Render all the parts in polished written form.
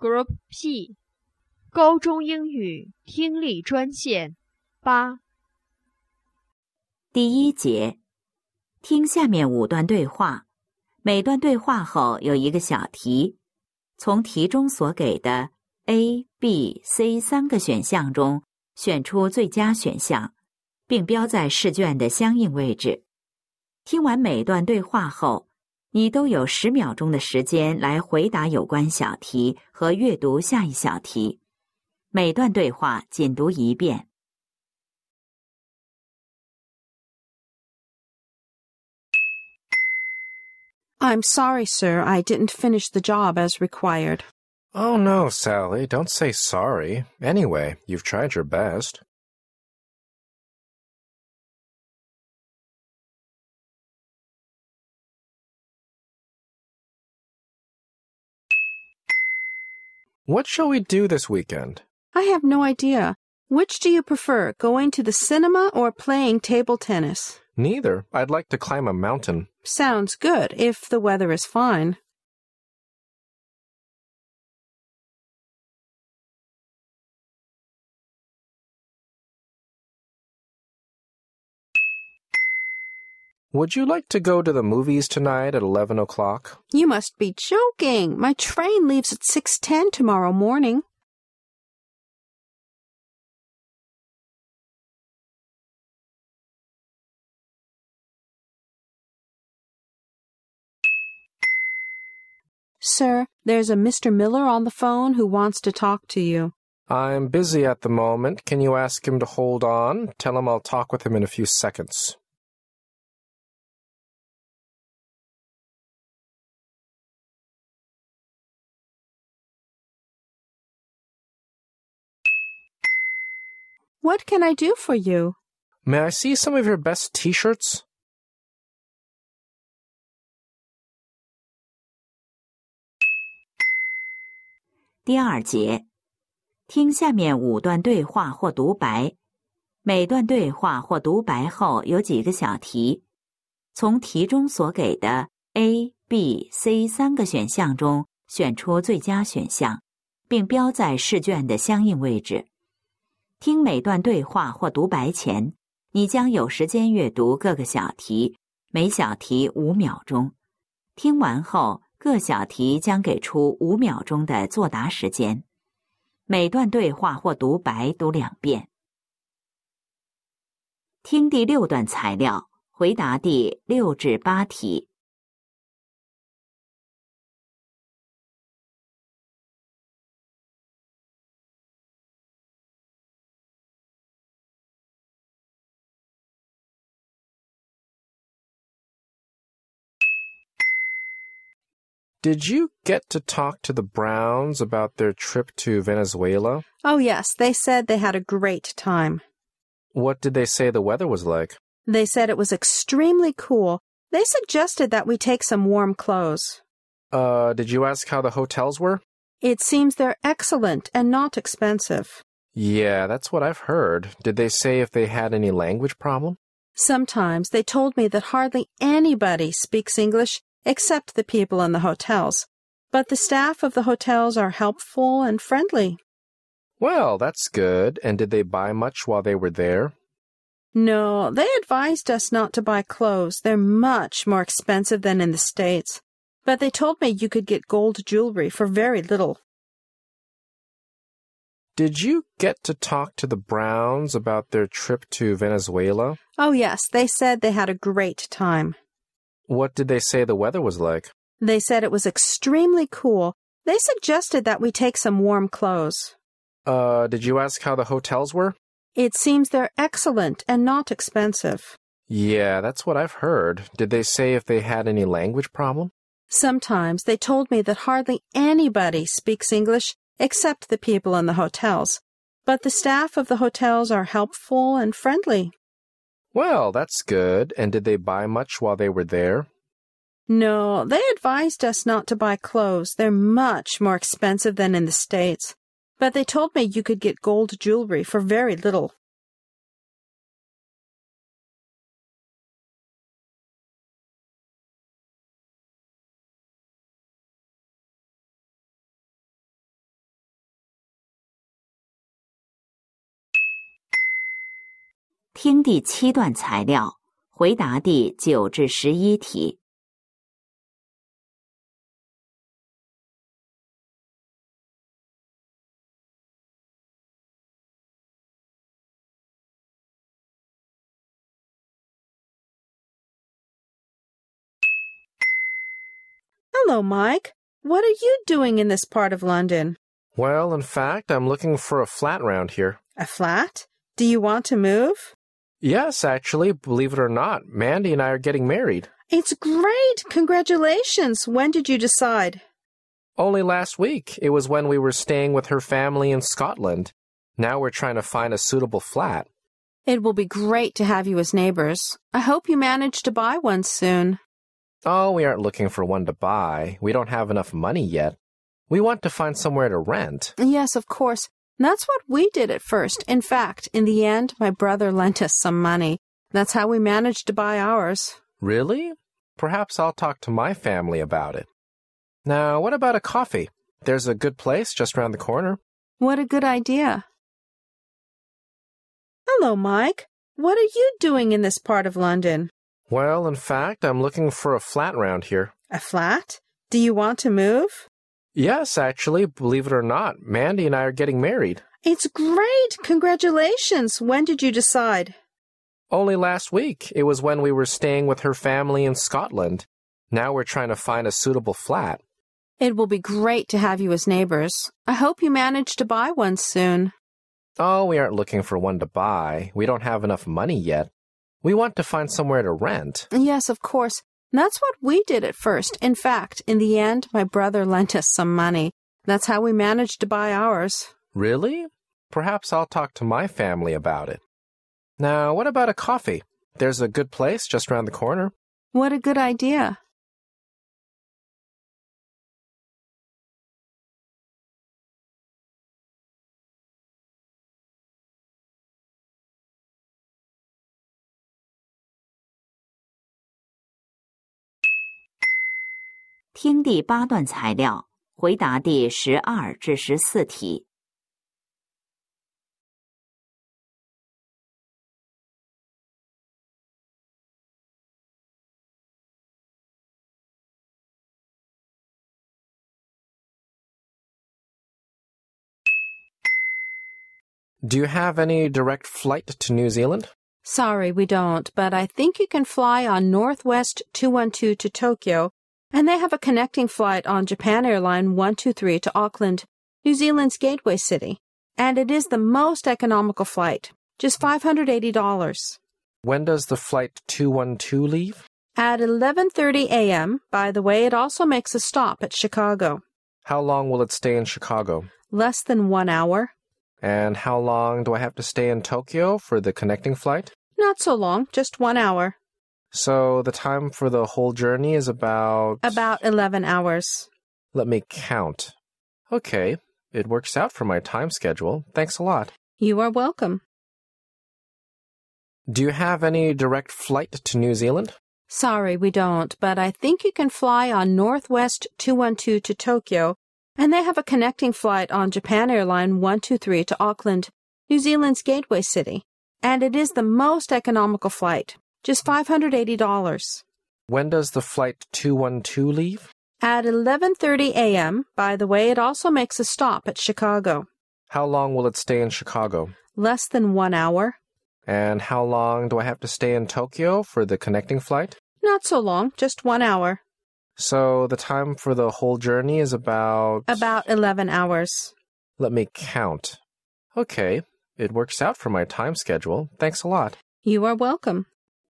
Group P 高中英语听力专线8。 第一节，听下面5段对话，每段对话后有一个小题，从题中所给的 A、B、C 3个选项中选出最佳选项，并标在试卷的相应位置。听完每段对话后，你都有10秒钟的时间来回答有关小题和阅读下一小题。每段对话仅读一遍。 I'm sorry, sir, I didn't finish the job as required. Oh no, Sally, don't say sorry. Anyway, you've tried your best. What shall we do this weekend? I have no idea. Which do you prefer, going to the cinema or playing table tennis? Neither. I'd like to climb a mountain. Sounds good, if the weather is fine. Would you like to go to the movies tonight at 11 o'clock? You must be joking. My train leaves at 6:10 tomorrow morning. Sir, there's a Mr. Miller on the phone who wants to talk to you. I'm busy at the moment. Can you ask him to hold on? Tell him I'll talk with him in a few seconds. What can I do for you? May I see some of your best t-shirts? 第二节，听下面5段对话或独白，每段对话或独白后有几个小题，从题中所给的 A、B、C 3个选项中选出最佳选项，并标在试卷的相应位置。听每段对话或独白前，你将有时间阅读各个小题，每小题5秒钟。听完后，各小题将给出5秒钟的作答时间。每段对话或独白读2遍。听第6段材料，回答第6至8题。 Did you get to talk to the Browns about their trip to Venezuela? Oh, yes, they said they had a great time. What did they say the weather was like? They said it was extremely cool. They suggested that we take some warm clothes. Did you ask how the hotels were? It seems they're excellent and not expensive. Yeah, that's what I've heard. Did they say if they had any language problem? Sometimes they told me that hardly anybody speaks English except the people in the hotels. But the staff of the hotels are helpful and friendly. Well, that's good. And did they buy much while they were there? No, they advised us not to buy clothes. They're much more expensive than in the States. But they told me you could get gold jewelry for very little. Did you get to talk to the Browns about their trip to Venezuela? Oh, yes, they said they had a great time. What did they say the weather was like? They said it was extremely cool. They suggested that we take some warm clothes. Did you ask how the hotels were? It seems they're excellent and not expensive. Yeah, that's what I've heard. Did they say if they had any language problem? Sometimes they told me that hardly anybody speaks English except the people in the hotels. But the staff of the hotels are helpful and friendly. Well, that's good. And did they buy much while they were there? No, they advised us not to buy clothes. They're much more expensive than in the States. But they told me you could get gold jewelry for very little. 听第7段材料，回答第9至11题。 Hello, Mike. What are you doing in this part of London? Well, in fact, I'm looking for a flat round here. A flat? Do you want to move? Yes, actually, believe it or not, Mandy and I are getting married. It's great! Congratulations! When did you decide? Only last week. It was when we were staying with her family in Scotland. Now we're trying to find a suitable flat. It will be great to have you as neighbors. I hope you manage to buy one soon. Oh, we aren't looking for one to buy. We don't have enough money yet. We want to find somewhere to rent. Yes, of course. That's what we did at first. In fact, in the end, my brother lent us some money. That's how we managed to buy ours. Really? Perhaps I'll talk to my family about it. Now, what about a coffee? There's a good place just around the corner. What a good idea. Hello, Mike. What are you doing in this part of London? Well, in fact, I'm looking for a flat round here. A flat? Do you want to move? Yes, actually, believe it or not, Mandy and I are getting married. It's great! Congratulations! When did you decide? Only last week. It was when we were staying with her family in Scotland. Now we're trying to find a suitable flat. It will be great to have you as neighbors. I hope you manage to buy one soon. Oh, we aren't looking for one to buy. We don't have enough money yet. We want to find somewhere to rent. Yes, of course. That's what we did at first. In fact, in the end, my brother lent us some money. That's how we managed to buy ours. Really? Perhaps I'll talk to my family about it. Now, what about a coffee? There's a good place just around the corner. What a good idea. 听第8段材料，回答第12至14题。 Do you have any direct flight to New Zealand? Sorry, we don't, but I think you can fly on Northwest 212 to Tokyo, and they have a connecting flight on Japan Airline 123 to Auckland, New Zealand's gateway city. And it is the most economical flight, just $580. When does the flight 212 leave? At 11:30 a.m., by the way, it also makes a stop at Chicago. How long will it stay in Chicago? Less than 1 hour. And how long do I have to stay in Tokyo for the connecting flight? Not so long, just 1 hour. So the time for the whole journey is about 11 hours. Let me count. Okay, it works out for my time schedule. Thanks a lot. You are welcome. Do you have any direct flight to New Zealand? Sorry, we don't, but I think you can fly on Northwest 212 to Tokyo, and they have a connecting flight on Japan Airline 123 to Auckland, New Zealand's gateway city. And it is the most economical flight, just $580. When does the flight 212 leave? At 11:30 a.m., by the way, it also makes a stop at Chicago. How long will it stay in Chicago? Less than 1 hour. And how long do I have to stay in Tokyo for the connecting flight? Not so long, just 1 hour. So the time for the whole journey is about 11 hours. Let me count. Okay, it works out for my time schedule. Thanks a lot. You are welcome.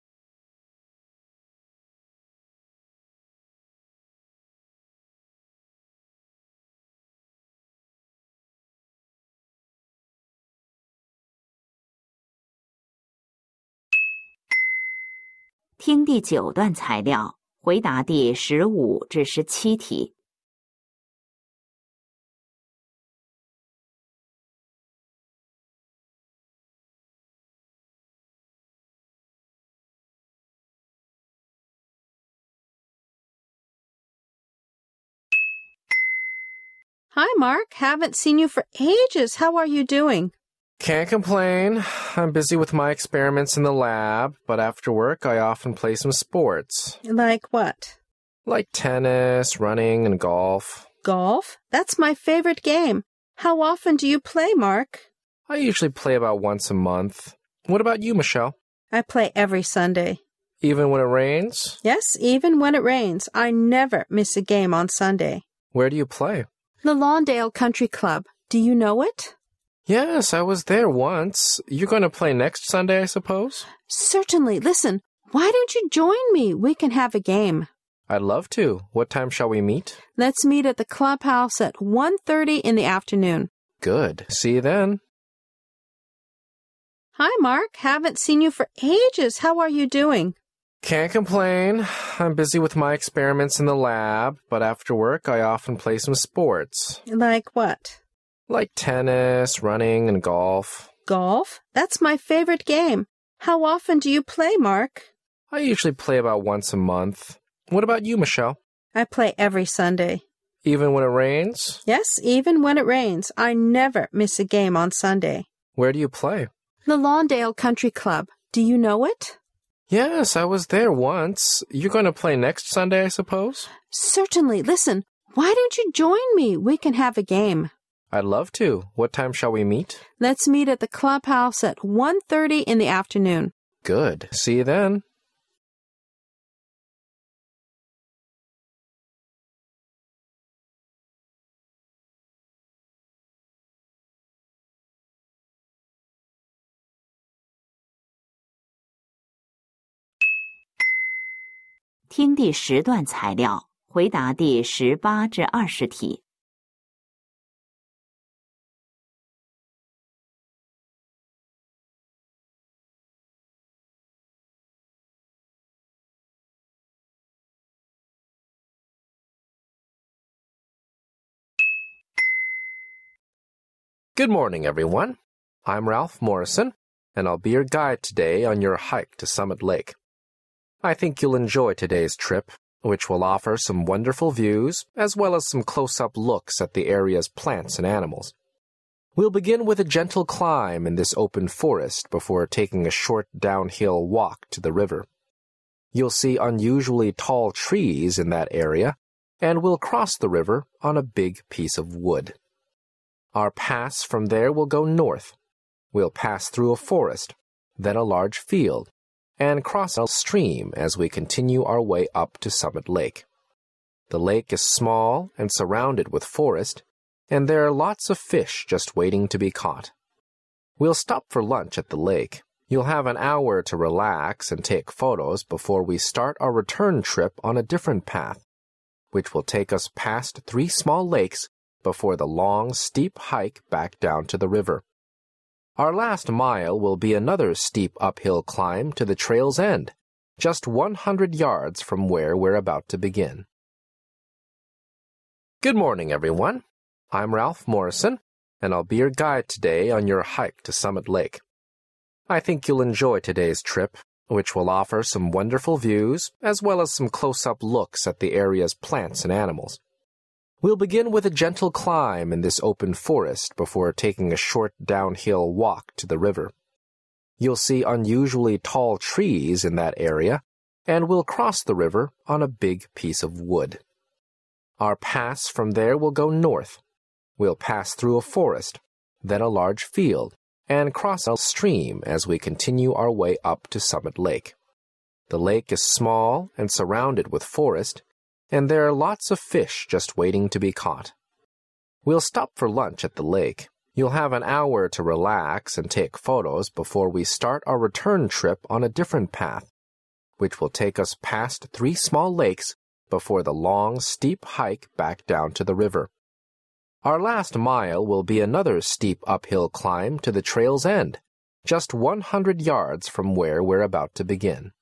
听第9段材料，回答第15至17题。 Hi, Mark. Haven't seen you for ages. How are you doing? Can't complain. I'm busy with my experiments in the lab, but after work I often play some sports. Like what? Like tennis, running, and golf. Golf? That's my favorite game. How often do you play, Mark? I usually play about once a month. What about you, Michelle? I play every Sunday. Even when it rains? Yes, even when it rains. I never miss a game on Sunday. Where do you play? The Lawndale Country Club. Do you know it? Yes, I was there once. You're going to play next Sunday, I suppose? Certainly. Listen, why don't you join me? We can have a game. I'd love to. What time shall we meet? Let's meet at the clubhouse at 1:30 in the afternoon. Good. See you then. Hi, Mark. Haven't seen you for ages. How are you doing? Can't complain. I'm busy with my experiments in the lab, but after work I often play some sports. Like what? Like tennis, running, and golf. Golf? That's my favorite game. How often do you play, Mark? I usually play about once a month. What about you, Michelle? I play every Sunday. Even when it rains? Yes, even when it rains. I never miss a game on Sunday. Where do you play? The Lawndale Country Club. Do you know it? Yes, I was there once. You're going to play next Sunday, I suppose? Certainly. Listen, why don't you join me? We can have a game. I'd love to. What time shall we meet? Let's meet at the clubhouse at 1:30 in the afternoon. Good. See you then. 听第10段材料，回答第18至20题。 Good morning, everyone. I'm Ralph Morrison, and I'll be your guide today on your hike to Summit Lake. I think you'll enjoy today's trip, which will offer some wonderful views, as well as some close-up looks at the area's plants and animals. We'll begin with a gentle climb in this open forest before taking a short downhill walk to the river. You'll see unusually tall trees in that area, and we'll cross the river on a big piece of wood. Our pass from there will go north. We'll pass through a forest, then a large field, and cross a stream as we continue our way up to Summit Lake. The lake is small and surrounded with forest, and there are lots of fish just waiting to be caught. We'll stop for lunch at the lake. You'll have an hour to relax and take photos before we start our return trip on a different path, which will take us past 3 small lakes before the long, steep hike back down to the river. Our last mile will be another steep uphill climb to the trail's end, just 100 yards from where we're about to begin. Good morning, everyone. I'm Ralph Morrison, and I'll be your guide today on your hike to Summit Lake. I think you'll enjoy today's trip, which will offer some wonderful views, as well as some close-up looks at the area's plants and animals. We'll begin with a gentle climb in this open forest before taking a short downhill walk to the river. You'll see unusually tall trees in that area, and we'll cross the river on a big piece of wood. Our pass from there will go north. We'll pass through a forest, then a large field, and cross a stream as we continue our way up to Summit Lake. The lake is small and surrounded with forest, and there are lots of fish just waiting to be caught. We'll stop for lunch at the lake. You'll have an hour to relax and take photos before we start our return trip on a different path, which will take us past 3 small lakes before the long, steep hike back down to the river. Our last mile will be another steep uphill climb to the trail's end, just 100 yards from where we're about to begin.